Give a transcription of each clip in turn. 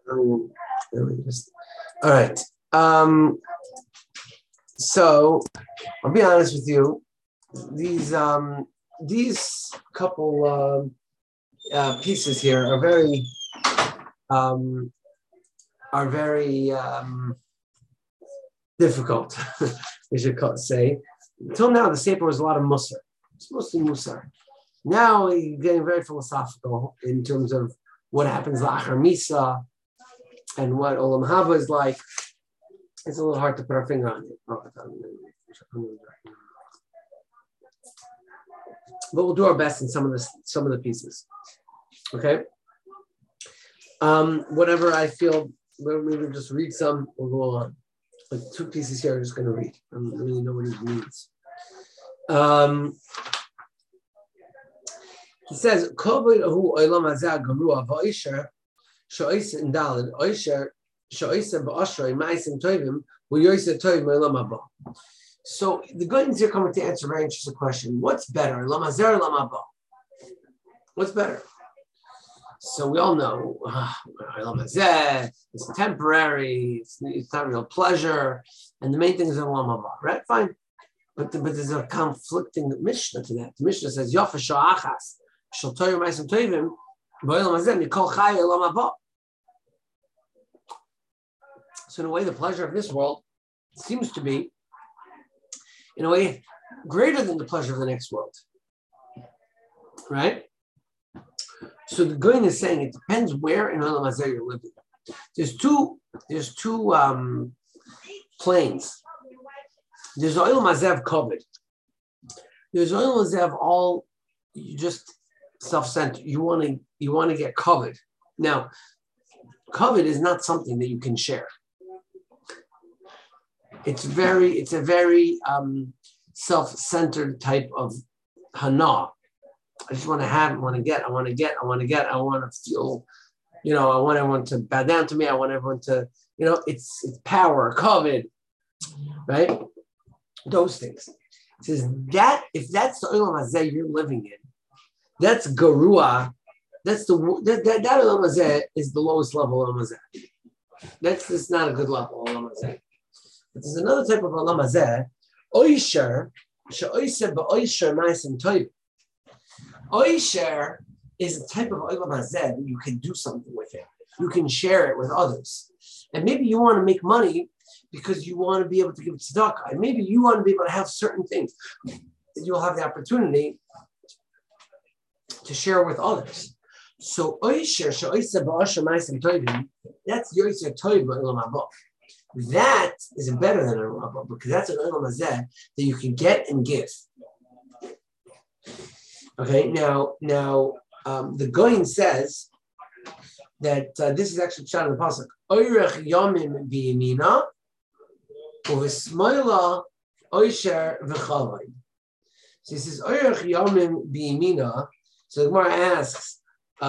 All right. So I'll be honest with you. These couple pieces here are very difficult. We should say. Until now, the Sefer was a lot of Musar. It's mostly Musar. Now we're getting very philosophical in terms of what happens la'achar misa and what Olam Haba is like. It's a little hard to put our finger on it. But we'll do our best in some of the pieces. Okay. Whatever I feel, maybe just read some. We'll go on. Like 2 pieces here, I'm just going to read. I don't really know what it means. He says, so the Goyans here coming to answer a very interesting question. What's better, Lamazer or Lamaba? What's better? So we all know Lamazeh, it's temporary, it's not real pleasure, and the main thing is Lamaba, right? Fine. But there's a conflicting Mishnah to that. The Mishnah says, Yofa Sha'achas, Shal Toyer Maisim Toivim, Lamazeh, Mikol Chai Lamaba. So in a way, the pleasure of this world seems to be, in a way, greater than the pleasure of the next world. Right? So the Goyen is saying it depends where in Olam Hazeh you're living. There's two planes. There's Olam Hazeh Kovid. There's Olam Hazeh all you just self-centered. You want to get covered. Now, covet is not something that you can share. It's a very self-centered type of hana. I just want to have, I want to get, I want to feel, I want everyone to bow down to me. I want everyone to, it's power, covet, right? Those things. It says that if that's the Olam Hazeh you're living in, that's Garua. That's that Olam Hazeh is the lowest level Olam Hazeh. That's not a good level Olam Hazeh. But there's another type of Olam Hazeh, Oisher, she'oiseh ba'oisher ma'asim toivim. Oisher is a type of Olam Hazeh that you can do something with it. You can share it with others. And maybe you want to make money because you want to be able to give tzedakah. And maybe you want to be able to have certain things that you'll have the opportunity to share with others. So Oisher, she'oiseh ba'oisher ma'asim toivim, that's Yoiseh Toiv ba'olam haba. That is better than Olam Haba because that's an Olam Hazeh that you can get and give. Okay, now the Goyen says that this is actually shot in the pasuk. Oirech yomim biyamina, u'v'smoila oisher v'chavay. So he says Oirech yomim biyamina. So the Gemara asks,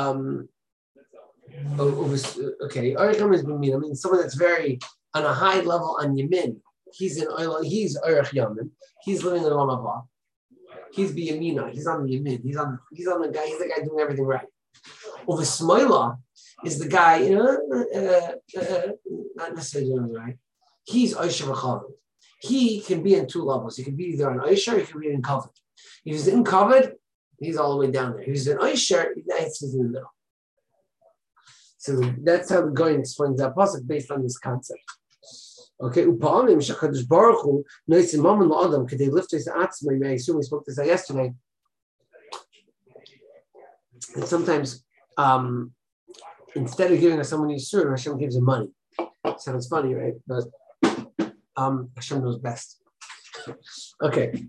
Oirech yomim biyamina. I mean, someone that's very on a high level on Yemin. He's Oirech yomim. He's living in Olam Haba. He's biyamina. He's on the Yemin. He's the guy doing everything right. Over Smoila is the guy, not necessarily doing it right. He's Oisher v'chavod. He can be in 2 levels. He can be either on Oisher, he can be in Kavod. If he's in Kavod, he's all the way down there. If he's in Oisher, he's in the middle. So that's how the Goyen explains that pasuk based on this concept. Okay, upa'amim shakadosh baruch hu noisim mammon la'adam could they lift his atzmai? I assume we spoke this yesterday. And sometimes, instead of giving someone yisur, Hashem gives him money. Sounds funny, right? But Hashem knows best. Okay.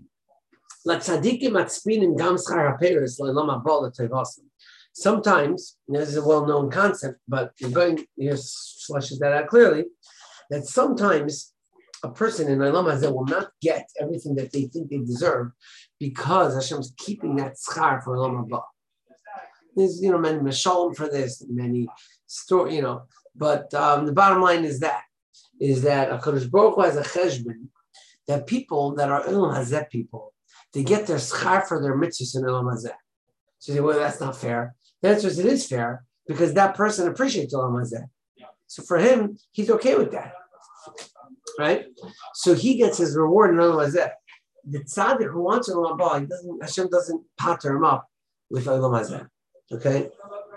Sometimes, this is a well-known concept, but we're going here flushes that out clearly, that sometimes a person in Olam Hazeh will not get everything that they think they deserve because Hashem's keeping that schar for Olam Haba. There's, many mashalom for this, many story, but the bottom line is that HaKadosh Baruch Hu has a cheshbon that people that are Olam Hazeh people, they get their schar for their mitzvahs in Olam Hazeh. So you say, well, that's not fair. The answer is it is fair because that person appreciates Olam Hazeh. So for him, he's okay with that, right? So he gets his reward. In other words, that the tzaddik who wants Olam Haba, Hashem doesn't patter him up with Olam Hazeh. Okay,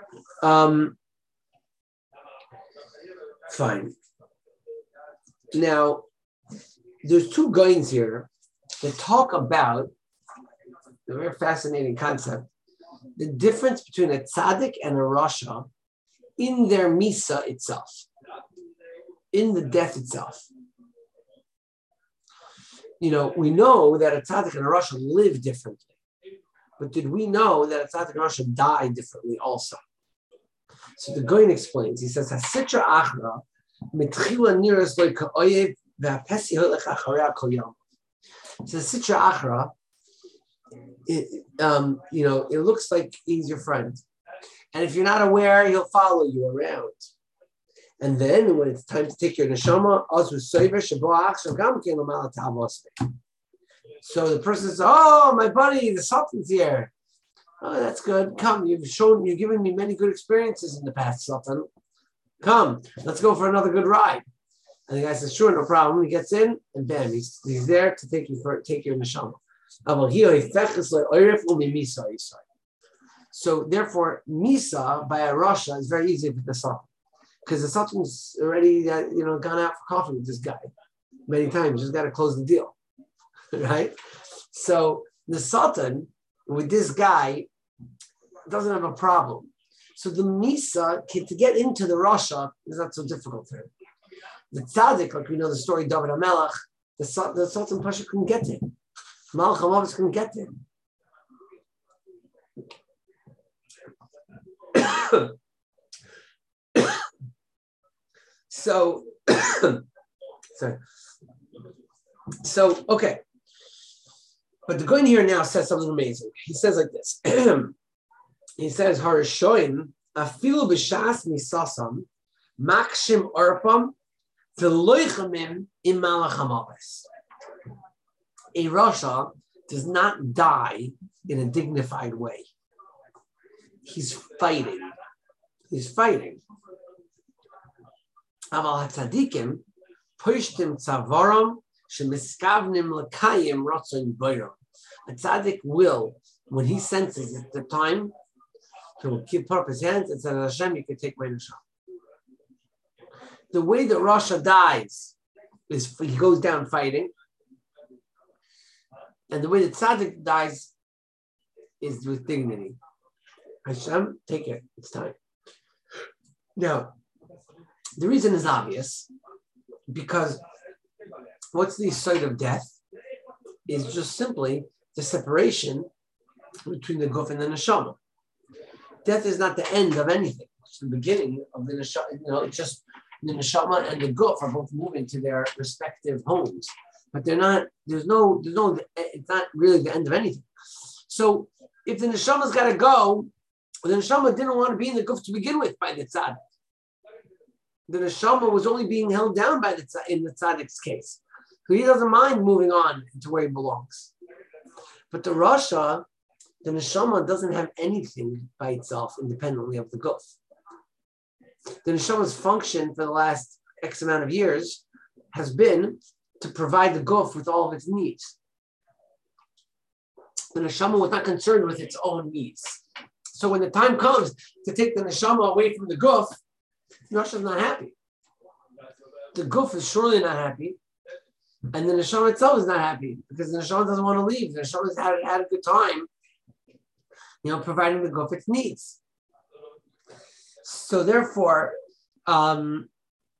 fine. Now, there's two goyins here that talk about a very fascinating concept: the difference between a tzaddik and a rasha in their misa itself, in the death itself. We know that a tzaddik and a rasha live differently, but did we know that a tzaddik and a rasha die differently also? So the Goyin explains. He says, "Hasitra achra mitchila niras loy ka'oyev v'hapesi holech acharei kol yom." So Sitra achra, it looks like he's your friend, and if you're not aware, he'll follow you around. And then when it's time to take your neshama, so the person says, "Oh, my buddy, the Sultan's here. Oh, that's good. Come, you've given me many good experiences in the past, Sultan. Come, let's go for another good ride." And the guy says, "Sure, no problem." He gets in, and bam, he's there to take your neshama. So therefore, misa by a rasha is very easy with the Sultan. Because the Sultan's already gone out for coffee with this guy many times. Just got to close the deal, right? So the Sultan with this guy doesn't have a problem. So the Misa, to get into the Rasha is not so difficult for him. The Tzaddik, like we know the story of David HaMelech, the Sultan Pasha couldn't get to him. Malach HaMavis couldn't get to him. So, okay. But the Goyin here now says something amazing. He says like this. He says, "Harashoim afilu b'shas misasam makshim arpam v'loichamim im malach hamavis." A rasha does not die in a dignified way. He's fighting. Aval hatzadikim pushtim tzavaram shemiskavnim lekayim rotzon boyram. A tzaddik will, when he senses it's the time, he will put up his hands and say, "Hashem, you can take my neshama." The way the rasha dies is he goes down fighting, and the way the tzaddik dies is with dignity. Hashem, take it. It's time. Now, the reason is obvious, because what's the side of death is just simply the separation between the guf and the neshama. Death is not the end of anything. It's the beginning of the neshama. It's just the neshama and the guf are both moving to their respective homes, but they're not. It's not really the end of anything. So if the neshama's got to go, the neshama didn't want to be in the guf to begin with by the tzaddik. The neshama was only being held down by in the tzaddik's case. So he doesn't mind moving on to where he belongs. But the rasha, the neshama doesn't have anything by itself independently of the guf. The neshama's function for the last X amount of years has been to provide the guf with all of its needs. The neshama was not concerned with its own needs. So when the time comes to take the neshama away from the guf, the rasha is not happy. The guf is surely not happy. And the neshama itself is not happy because the neshama doesn't want to leave. The neshama has had a good time, providing the guf its needs. So therefore, the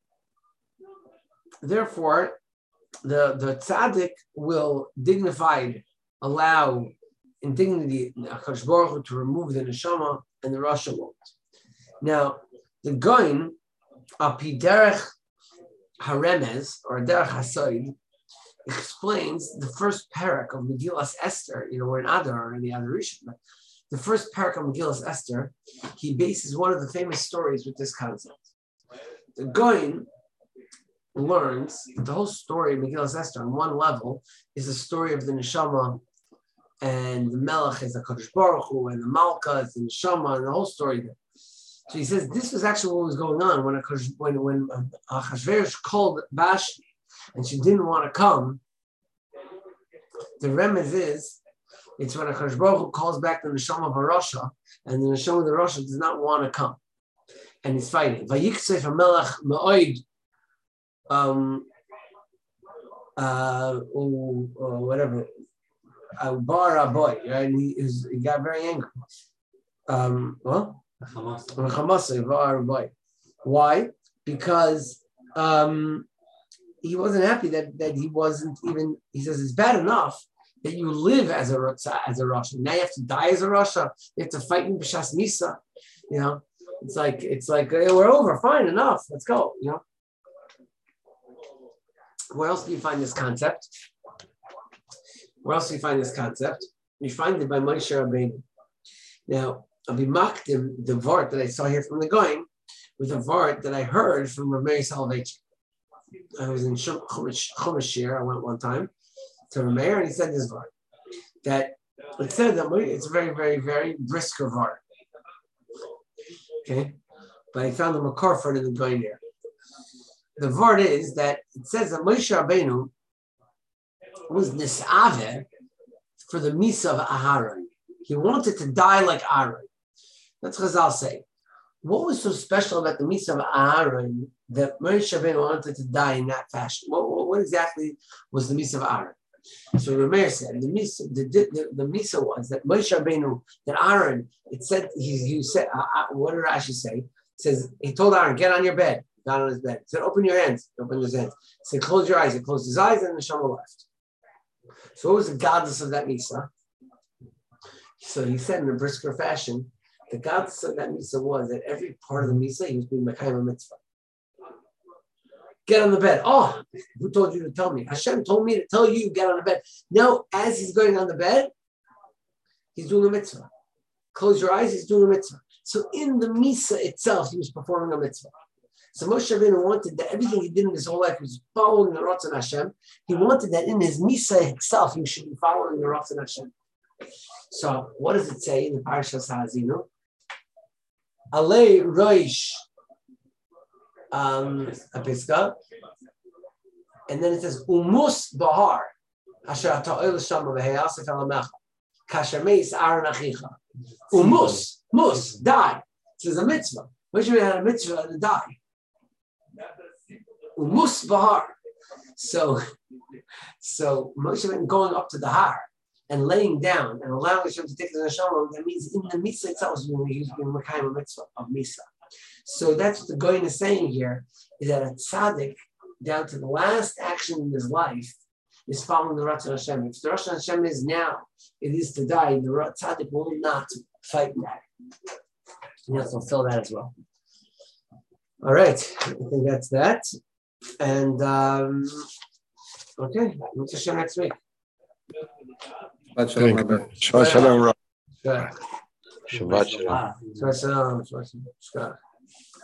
tzaddik will allow in dignity HaKadosh Baruch Hu to remove the neshama, and the rasha won't. Now, the Goyin, api derech haremez or derech hasoid, explains the first parak of Megillas Esther. We're in Adar or in the Adoration, but the first parak of Megillas Esther, he bases one of the famous stories with this concept. The Goyin learns that the whole story of Megillas Esther on one level is the story of the neshama, and the melech is the Kadosh Baruch Hu, and the malka is the neshama, and the whole story there. So he says this was actually what was going on when Achashverosh called Vashti and she didn't want to come. The remez is it's when Akash Baruch Hu calls back the neshama of a Rasha, and the neshama of the Rasha does not want to come, and he's fighting. Vayiksef Melech Ma'oid, whatever, Bar Aboy, right? And he got very angry. Why? Because he wasn't happy that he wasn't even. He says it's bad enough that you live as a Rasha. Now you have to die as a Rasha. You have to fight in B'Shas Misa. You know, it's like hey, we're over. Fine, enough. Let's go. You know. Where else do you find this concept? You find it by Moshe Rabbeinu. Now, I'll be makdim the vart that I saw here from the Goyim with a vart that I heard from Rav Meir Soloveitchik. I was in Chumash Shir. I went one time to Rav Meir, and he said this vart that it said that it's a very, very, very brisker vart. Okay, but I found the makor for it in the Goyim here. The vart is that it says that Moshe Rabbeinu was nisaveh for the misa of Aharon. He wanted to die like Aaron. That's what Chazal say. What was so special about the misa of Aaron that Moshe Rabbeinu wanted to die in that fashion? What exactly was the misa of Aaron? So Rameir said the misa was that Moshe Rabbeinu, that Aaron, it said he said what did Rashi say? It says he told Aaron, get on your bed. He got on his bed. He said, open your hands. He opened his hands. He said, close your eyes. He closed his eyes, and the Neshama left. So what was the godless of that misa? So he said in a brisker fashion, the godless of that misa was that every part of the misa he was being mekayim a mitzvah. Get on the bed. Oh, who told you to tell me? Hashem told me to tell you get on the bed. Now, as he's going on the bed, he's doing a mitzvah. Close your eyes, he's doing a mitzvah. So in the misa itself, he was performing a mitzvah. So Moshe Rabbeinu wanted that everything he did in his whole life was following the Ratzon Hashem. He wanted that in his misa itself, he should be following the Ratzon Hashem. So what does it say in the Parashas Ha'azinu? Alei Roish Apiska, and then it says Umus Bahar Asher Ta'ol Shama V'Heyasef Elamecha Kasher Meis Aaron Achicha. Umus die. It says a mitzvah. Moshe Rabbeinu had a mitzvah to die. Umus Bahar. So Moshe Rabbeinu going up to the Har and laying down and allowing Hashem to take the neshama, that means in the mitzvah itself, he's being mekayim a mitzvah of misa. So that's what the Goyin is saying here, is that a tzaddik, down to the last action in his life, is following the Ratzon Hashem. If the Ratzon Hashem is now, it is to die, the tzaddik will not fight that. You have to fulfill that as well. All right, I think that's that. And okay, we'll see you next week. Shabbat shalom. Shabbat shalom. Shabbat shalom.